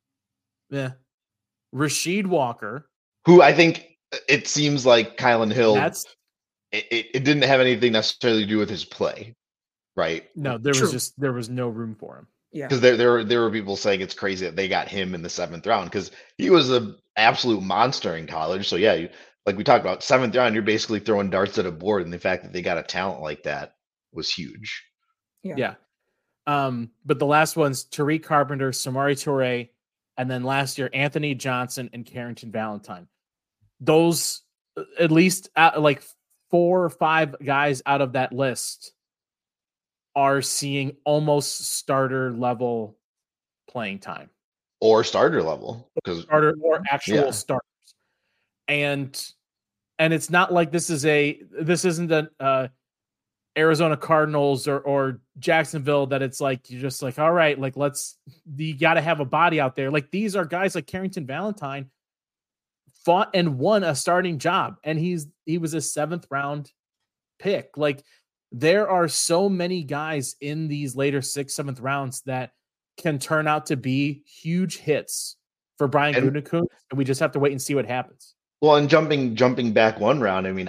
Rasheed Walker, who I think it seems like Kylan Hill, it didn't have anything necessarily to do with his play, right? No, there was no room for him. Yeah, because there were people saying it's crazy that they got him in the 7th round because he was an absolute monster in college. So yeah, like we talked about, 7th round, you're basically throwing darts at a board, and the fact that they got a talent like that was huge. Yeah. But the last one's Tariq Carpenter, Samori Toure, and then last year Anthony Johnson and Carrington Valentine. Those, at least like 4 or 5 guys out of that list are seeing almost starter level playing time, or starter level, starter or actual starters. And it's not like this isn't an Arizona Cardinals or Jacksonville that it's like you're just like, all right, like you got to have a body out there. Like these are guys like Carrington Valentine fought and won a starting job, and he was a 7th round pick. Like there are so many guys in these later 6th, 7th rounds that can turn out to be huge hits for Brian Gutekunst, and we just have to wait and see what happens. Well, and jumping back 1 round, I mean,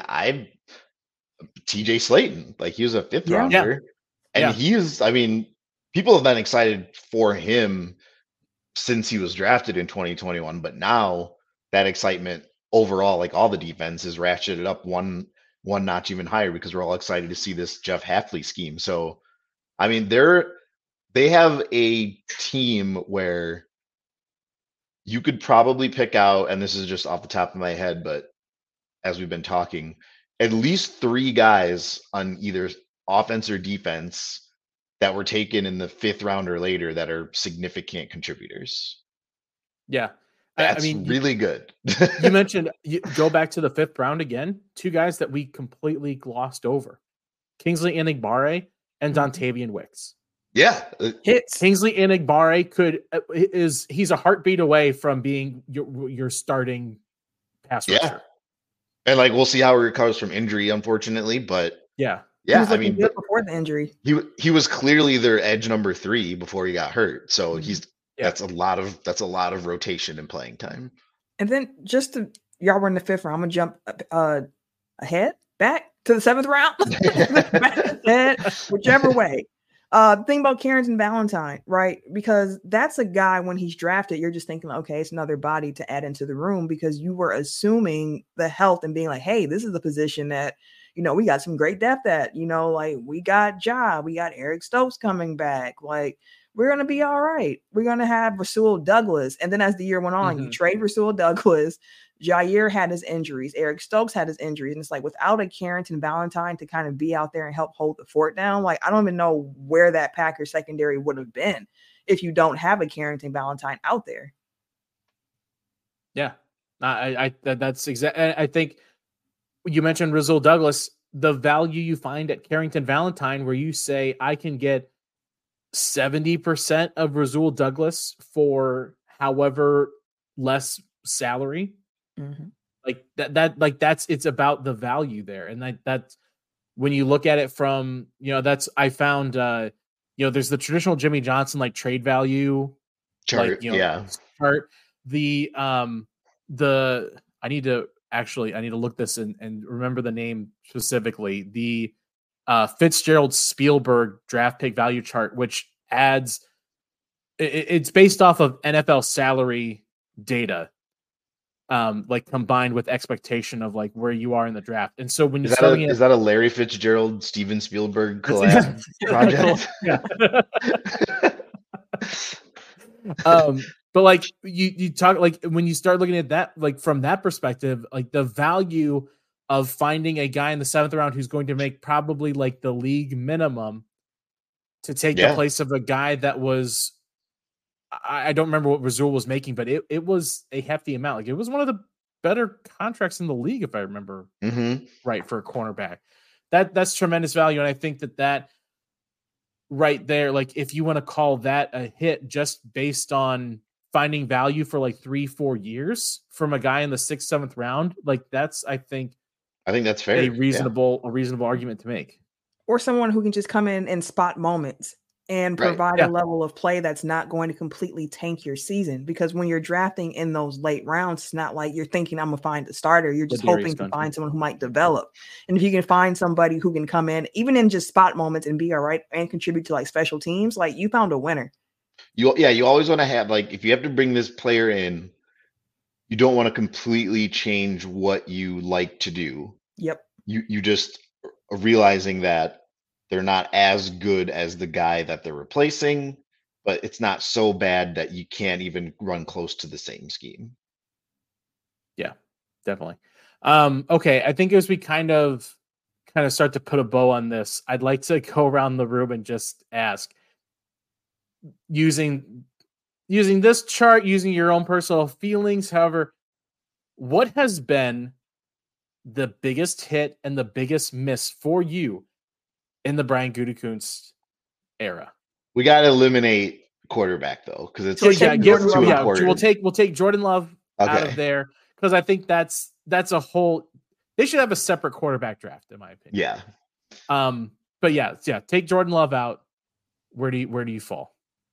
TJ Slayton, like he was a 5th rounder, and I mean, people have been excited for him since he was drafted in 2021, but now that excitement overall, like all the defense is ratcheted up one notch even higher because we're all excited to see this Jeff Hafley scheme. So, I mean, they have a team where you could probably pick out, and this is just off the top of my head, but as we've been talking, at least 3 guys on either offense or defense that were taken in the 5th round or later that are significant contributors. Yeah. That's really good. You mentioned, go back to the 5th round again, 2 guys that we completely glossed over. Kingsley Enagbare and Dontavian Wicks. Yeah. Hits. Kingsley Enagbare he's a heartbeat away from being your starting pass rusher. And like we'll see how he recovers from injury, unfortunately, but yeah. I mean, before the injury, he was clearly their edge number 3 before he got hurt. So that's a lot of rotation and playing time. And then y'all were in the 5th round. I'm gonna jump back to the 7th round, whichever way. Think about Carrington Valentine, right? Because that's a guy, when he's drafted, you're just thinking, okay, it's another body to add into the room, because you were assuming the health and being like, hey, this is the position that, we got some great depth at, like we got Ja, we got Eric Stokes coming back. Like, we're going to be all right. We're going to have Rasul Douglas. And then as the year went on, you trade Rasul Douglas. Jair had his injuries. Eric Stokes had his injuries. And it's like, without a Carrington Valentine to kind of be out there and help hold the fort down, like, I don't even know where that Packers secondary would have been if you don't have a Carrington Valentine out there. Yeah. That's exactly. I think you mentioned Rasul Douglas, the value you find at Carrington Valentine, where you say, I can get 70% of Rasul Douglas for however less salary. Like that's it's about the value there. And that's when you look at it from, I found there's the traditional Jimmy Johnson like trade value chart. Chart. I need to look this and remember the name specifically. The Fitzgerald Spielberg draft pick value chart, which adds, it's based off of NFL salary data. like combined with expectation of like where you are in the draft. And so when you is that a Larry Fitzgerald, Steven Spielberg collab project? Yeah. But like you talk, like when you start looking at that, like from that perspective, like the value of finding a guy in the 7th round who's going to make probably like the league minimum to take the place of a guy that was, I don't remember what Rasul was making, but it was a hefty amount. Like it was one of the better contracts in the league, if I remember right, for a cornerback. That's tremendous value. And I think that right there, like if you want to call that a hit just based on finding value for like 3-4 years from a guy in the 6th, 7th round, like that's, I think that's fair. A reasonable argument to make. Or someone who can just come in spot moments and provide a level of play that's not going to completely tank your season. Because when you're drafting in those late rounds, it's not like you're thinking I'm gonna find a starter. You're just hoping to find someone who might develop. And if you can find somebody who can come in, even in just spot moments, and be all right and contribute to like special teams, like you found a winner. You always want to have, like, if you have to bring this player in, you don't want to completely change what you like to do. Yep. You just are realizing that they're not as good as the guy that they're replacing, but it's not so bad that you can't even run close to the same scheme. Yeah, definitely. Okay, I think as we kind of start to put a bow on this, I'd like to go around the room and just ask, using this chart, using your own personal feelings, however, what has been the biggest hit and the biggest miss for you in the Brian Gutekunst era? We got to eliminate quarterback though, because it's we'll take Jordan Love out of there, because I think that's a whole. They should have a separate quarterback draft, in my opinion. Yeah. But take Jordan Love out. Where do you fall?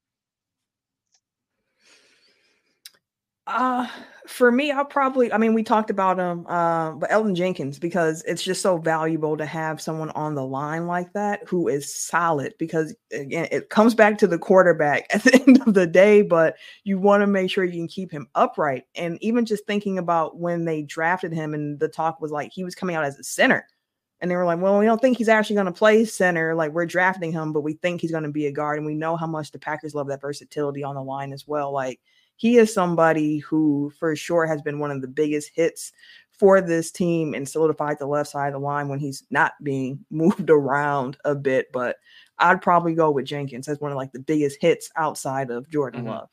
For me, we talked about him, but Elgton Jenkins, because it's just so valuable to have someone on the line like that who is solid, because again, it comes back to the quarterback at the end of the day, but you want to make sure you can keep him upright. And even just thinking about when they drafted him, and the talk was like, he was coming out as a center, and they were like, well, we don't think he's actually going to play center. Like, we're drafting him, but we think he's going to be a guard. And we know how much the Packers love that versatility on the line as well. Like, he is somebody who for sure has been one of the biggest hits for this team and solidified the left side of the line when he's not being moved around a bit. But I'd probably go with Jenkins as one of like the biggest hits outside of Jordan Love.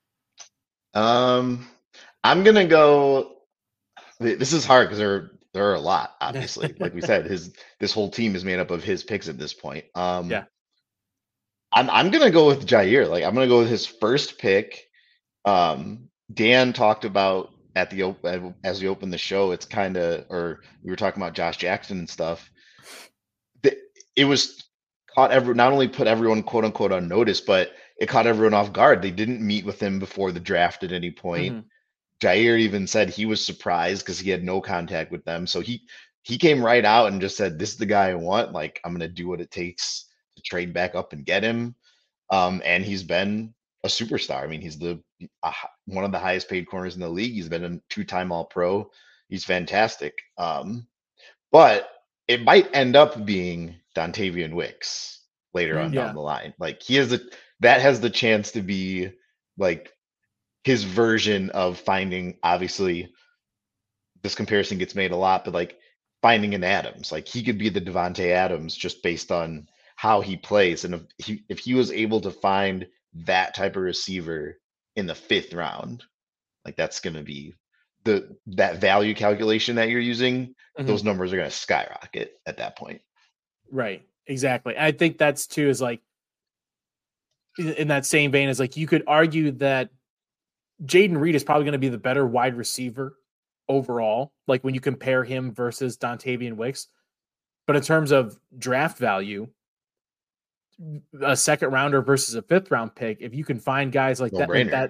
I'm going to go. This is hard because there are a lot, obviously. Like we said, this whole team is made up of his picks at this point. I'm going to go with Jaire. Like, I'm going to go with his first pick. Dan talked about as we opened the show, it's kind of, or we were talking about Josh Jackson and stuff. It was not only put everyone quote unquote on notice, but it caught everyone off guard. They didn't meet with him before the draft at any point. Jaire even said he was surprised because he had no contact with them. So he came right out and just said, this is the guy I want. Like, I'm going to do what it takes to trade back up and get him. And he's been a superstar. I mean, he's one of the highest paid corners in the league. He's been a 2-time All-Pro. He's fantastic. But it might end up being Dontavian Wicks later on down the line. Like, that has the chance to be like his version of finding, obviously this comparison gets made a lot, but like finding an Adams. Like, he could be the Devontae Adams just based on how he plays. And if he was able to find that type of receiver in the 5th round, like, that's going to be that value calculation that you're using. Those numbers are going to skyrocket at that point. Right. Exactly. I think that's too, is like, in that same vein, is like, you could argue that Jayden Reed is probably going to be the better wide receiver overall, like when you compare him versus Dontavian Wicks. But in terms of draft value, a 2nd rounder versus a 5th round pick, if you can find guys like that's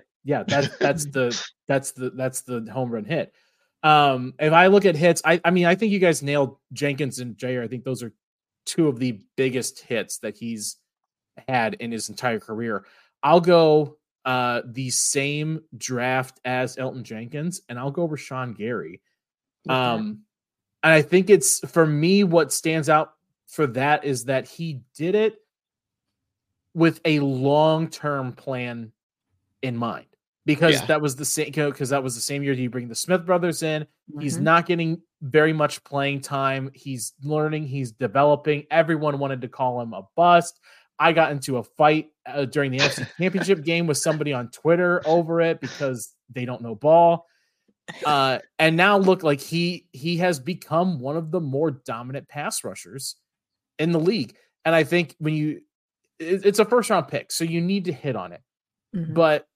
the home run hit. If I look at hits, I mean, I think you guys nailed Jenkins and Jaire. I think those are 2 of the biggest hits that he's had in his entire career. I'll go the same draft as Elgton Jenkins, and I'll go Rashawn Gary. And I think it's, for me, what stands out for that is that he did it with a long-term plan in mind, because that was the same year you bring the Smith brothers in. Mm-hmm. He's not getting very much playing time. He's learning, he's developing. Everyone wanted to call him a bust. I got into a fight during the NFC Championship game with somebody on Twitter over it because they don't know ball. And now look, like he has become one of the more dominant pass rushers in the league. And I think when it's a first round pick, so you need to hit on it. Mm-hmm. But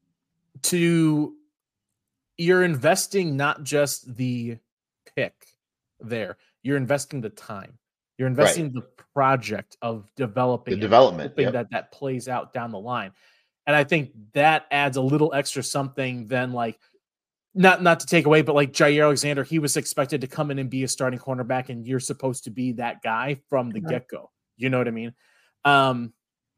you're investing not just the pick there, you're investing the time. You're investing the project of developing, hoping that plays out down the line. And I think that adds a little extra something than, like, not to take away, but like Jair Alexander, he was expected to come in and be a starting cornerback, and you're supposed to be that guy from the get-go. You know what I mean? And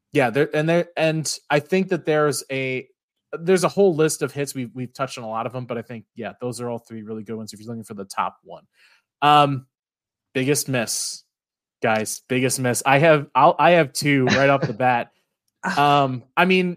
I think that there's a whole list of hits. We've touched on a lot of them, but I think, those are all three really good ones if you're looking for the top one. Biggest miss, guys, biggest miss. I have two right off the bat. I mean,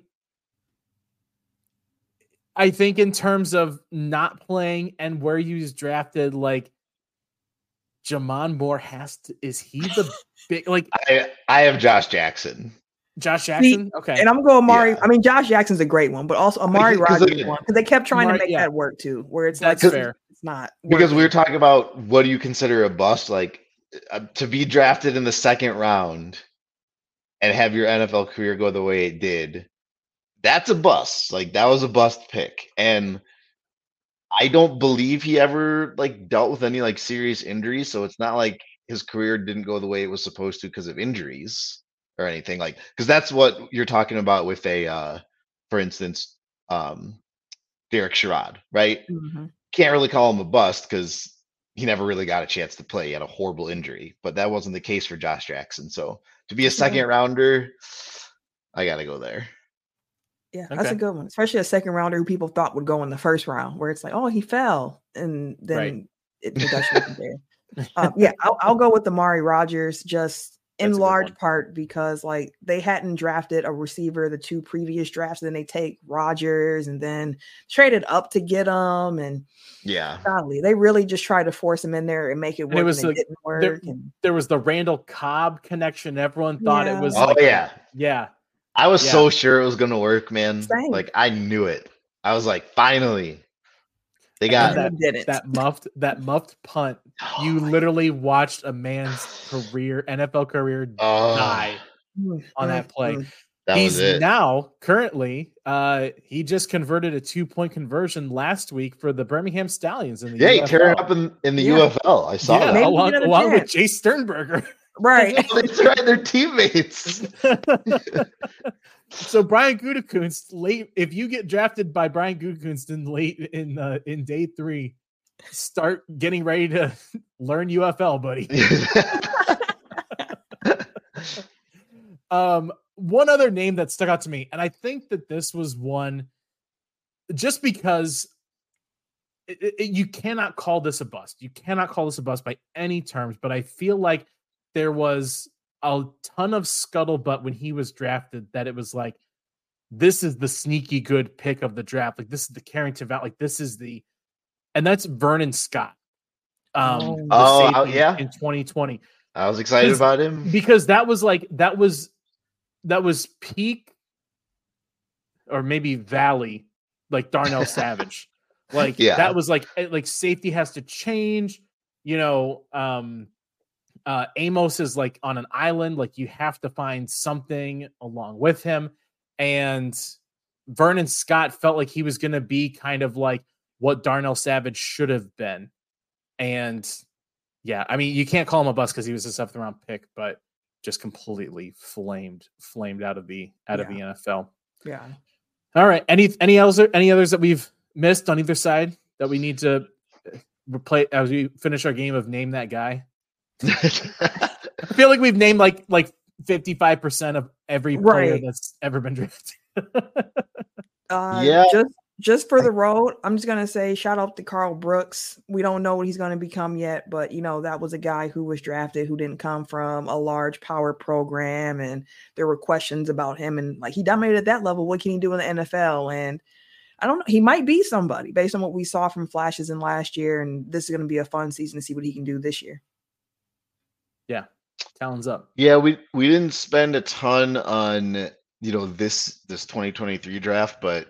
I think in terms of not playing and where he was drafted, like, Jamon Moore is he the big, like, I have Josh Jackson. Okay. And I'm going Amari. Yeah. I mean, Josh Jackson's a great one, but also Amari Rodgers one, because they kept trying to make that work too, where it's that's like, fair. It's not working. Because we were talking about, what do you consider a bust? Like, to be drafted in the second round and have your NFL career go the way it did, that's a bust. Like, that was a bust pick. And I don't believe he ever, like, dealt with any, like, serious injuries. So it's not like his career didn't go the way it was supposed to because of injuries or anything, like, because that's what you're talking about with for instance, Derek Sherrod, right? Mm-hmm. Can't really call him a bust because he never really got a chance to play. He had a horrible injury, but that wasn't the case for Josh Jackson. So to be a second rounder, I got to go there. Yeah, that's a good one, especially a second rounder who people thought would go in the first round, where it's like, oh, he fell, and then the production wasn't there. I'll go with Amari Rodgers, just in large part because, like, they hadn't drafted a receiver the two previous drafts, and then they take Rodgers and then traded up to get him, and golly, they really just tried to force him in there and make it work. And it didn't work. There was the Randall Cobb connection. Everyone thought it was. I was so sure it was going to work, man. Same. Like, I knew it. I was like, finally, they got that muffed punt. You literally watched a man's NFL career die on that play. Was it. Now currently, he just converted a 2-point conversion last week for the Birmingham Stallions in the UFL. He turned up in the UFL. I saw that along with Jay Sternberger. Right. That's right. They're teammates. So Brian Gutekunst, late, if you get drafted by Brian Gutekunst in day 3, start getting ready to learn UFL, buddy. One other name that stuck out to me, and I think that this was one just because you cannot call this a bust. You cannot call this a bust by any terms, but I feel like there was a ton of scuttlebutt when he was drafted that it was like, this is the sneaky good pick of the draft. Like, this is the Carrington Valley. Like, this is and that's Vernon Scott. In 2020. I was excited about him because that was peak, or maybe Valley, like Darnell Savage. Like, that was like safety has to change, Amos is like on an island, like you have to find something along with him. And Vernon Scott felt like he was going to be kind of like what Darnell Savage should have been. And I mean, you can't call him a bust because he was a 7th round pick, but just completely flamed out of the NFL. Yeah. All right. Any others that we've missed on either side that we need to replay as we finish our game of Name That Guy? I feel like we've named like 55% of every player that's ever been drafted. Just for the road, I'm just gonna say shout out to Carl Brooks. We don't know what he's gonna become yet, but that was a guy who was drafted who didn't come from a large power program, and there were questions about him. And like he dominated at that level. What can he do in the NFL? And I don't know. He might be somebody based on what we saw from flashes in last year. And this is gonna be a fun season to see what he can do this year. Yeah, talons up. Yeah, we didn't spend a ton on this 2023 draft, but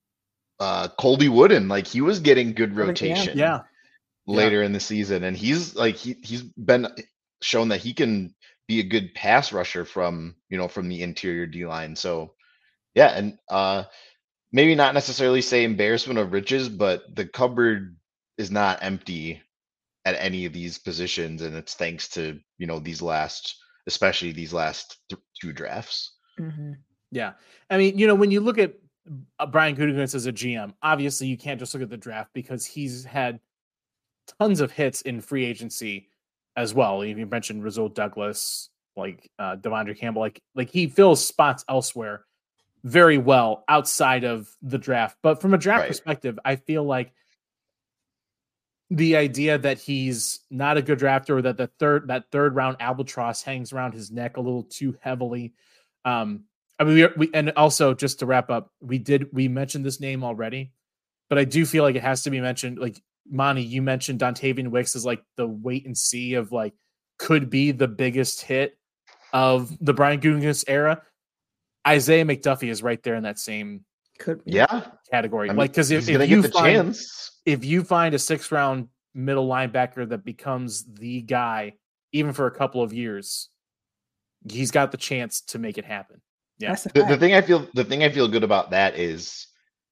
Colby Wooden, like he was getting good rotation later in the season, and he's been shown that he can be a good pass rusher from the interior D line. So and maybe not necessarily say embarrassment of riches, but the cupboard is not empty at any of these positions, and it's thanks to especially these last two drafts. Mm-hmm. Yeah, I mean, when you look at Brian Gutekunst as a GM, obviously you can't just look at the draft because he's had tons of hits in free agency as well. You mentioned Rasul Douglas, like Devondre Campbell, like he fills spots elsewhere very well outside of the draft. But from a draft perspective, I feel like the idea that he's not a good drafter, or that that third round albatross hangs around his neck a little too heavily. I mean, we and also just to wrap up, we mentioned this name already, but I do feel like it has to be mentioned. Like Monty, you mentioned Dontavian Wicks as like the wait and see of like could be the biggest hit of the Brian Gutekunst era. Isaiah McDuffie is right there in that same category. Like because if you find a 6th round middle linebacker that becomes the guy, even for a couple of years, he's got the chance to make it happen. Yeah. The thing I feel good about that is,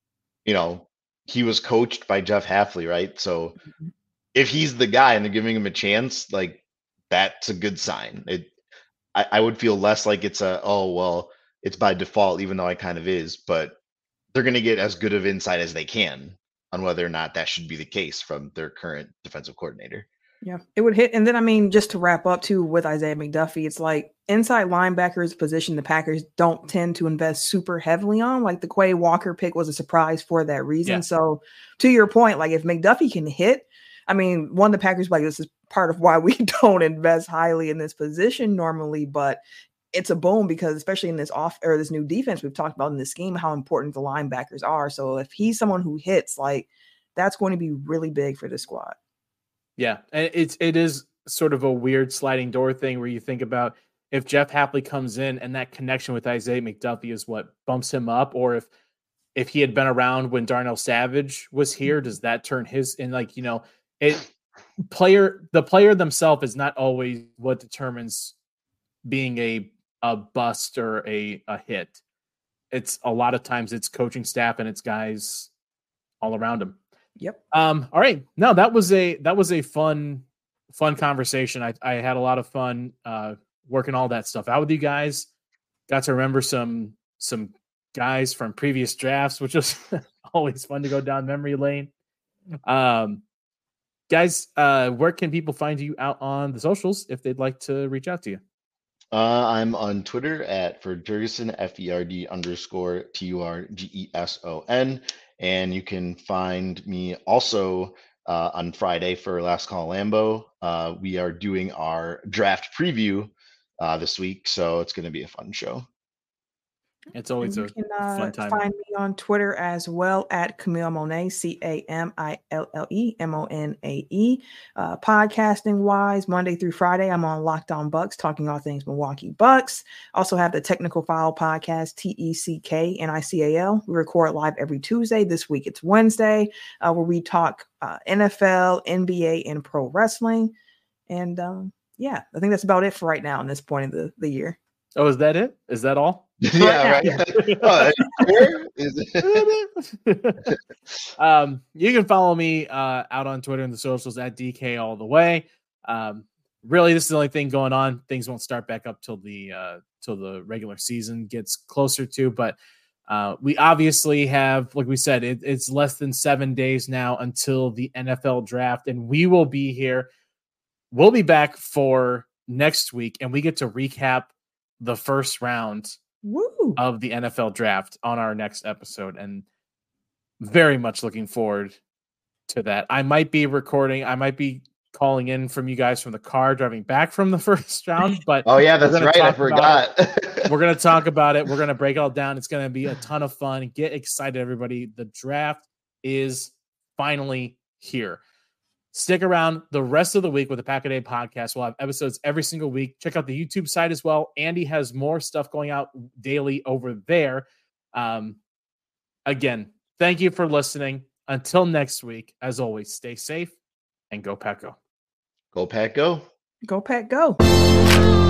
he was coached by Jeff Hafley, right? So if he's the guy and they're giving him a chance, like that's a good sign. I would feel less like it's it's by default, even though it kind of is, but they're going to get as good of insight as they can on whether or not that should be the case from their current defensive coordinator. Yeah, it would hit. And then, I mean, just to wrap up too with Isaiah McDuffie, it's like inside linebackers position the Packers don't tend to invest super heavily on. Like the Quay Walker pick was a surprise for that reason. Yeah. So to your point, like if McDuffie can hit, I mean, the Packers like this is part of why we don't invest highly in this position normally, but it's a boom because especially in this this new defense we've talked about in this scheme, how important the linebackers are. So if he's someone who hits, like that's going to be really big for the squad. Yeah, and it is sort of a weird sliding door thing where you think about if Jeff Hafley comes in and that connection with Isaiah McDuffie is what bumps him up, or if he had been around when Darnell Savage was here, does that turn his in the player themselves is not always what determines being a bust or a hit. It's a lot of times it's coaching staff and it's guys all around him. Yep. All right. No, that was a fun conversation. I had a lot of fun working all that stuff out with you guys. Got to remember some guys from previous drafts, which was always fun to go down memory lane. Guys, where can people find you out on the socials if they'd like to reach out to you? I'm on Twitter at Ferdgerson, FERD_TURGESON. And you can find me also on Friday for Last Call Lambeau. We are doing our draft preview this week, so it's going to be a fun show. It's always a fun time. Find me on Twitter as well at Camille Monet, CAMILLEMONAE. Podcasting wise, Monday through Friday, I'm on Locked On Bucks, talking all things Milwaukee Bucks. Also have the Technical File podcast, TECKNICAL. We record live every Tuesday. This week it's Wednesday, where we talk NFL, NBA, and pro wrestling. And I think that's about it for right now in this point of the year. Oh, is that it? Is that all? Yeah, right. You can follow me out on Twitter and the socials at DK all the way. Really, this is the only thing going on. Things won't start back up till the regular season gets closer to. But we obviously have, like we said, it's less than 7 days now until the NFL draft, and we will be here. We'll be back for next week, and we get to recap the first round. Woo! of the NFL draft on our next episode, and very much looking forward to that. I might be calling in from you guys from the car driving back from the first round, but oh yeah, that's right. I forgot. We're going to talk about it. We're going to break it all down. It's going to be a ton of fun. Get excited, everybody. The draft is finally here. Stick around the rest of the week with the Pack a Day podcast. We'll have episodes every single week. Check out the YouTube site as well. Andy has more stuff going out daily over there. Again, thank you for listening. Until next week, as always, stay safe and go Pack Go. Go Pack Go. Go Pack Go.